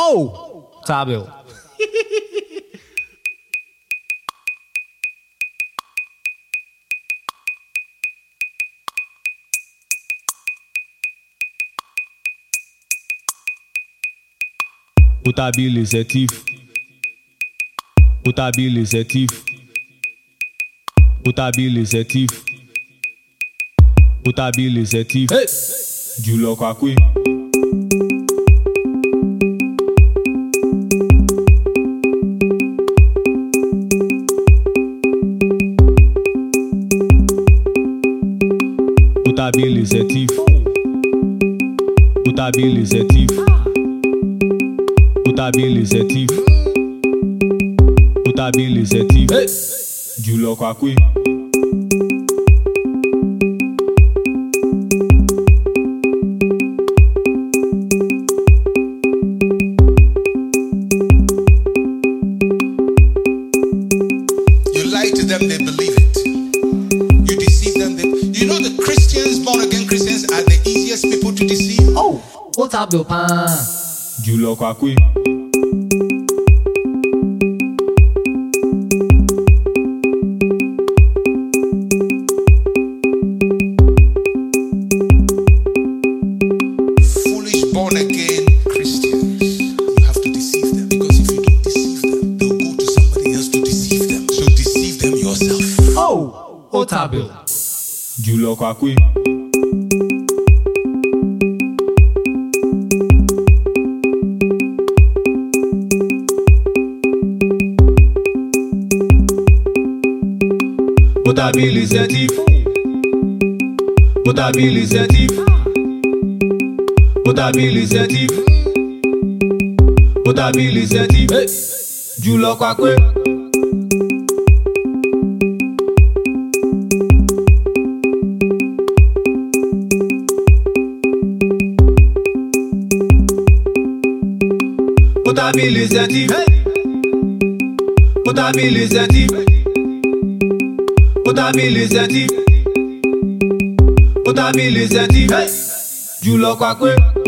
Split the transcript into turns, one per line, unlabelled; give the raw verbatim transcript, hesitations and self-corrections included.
Oh, Tabil.
Otabil is active. Otabil is active. Otabil is active. Otabil is active.
Hey.
Julo Kwakwe. Otabil is active. Otabil is active. Otabil is active. Otabil is active.
Hey.
Julo Kwakwe.
You lie to them, they believe it. You deceive them, they... You know the Christians, born again Christians, are the easiest people to deceive.
Oh, Otabil pan.
Julo Kwakwe.
Foolish born again Christians. You have to deceive them, because if you don't deceive them, they'll go to somebody else to deceive them. So deceive them yourself.
Oh, Otabil.
Julo Kwakwe. Otabil is active. Otabil is active. Otabil is active. Otabil is active.
Hey.
Julo Kwakwe. Otabil is active. Otabil is active. Otabil is active. Otabil is active. Julo Kwakwe.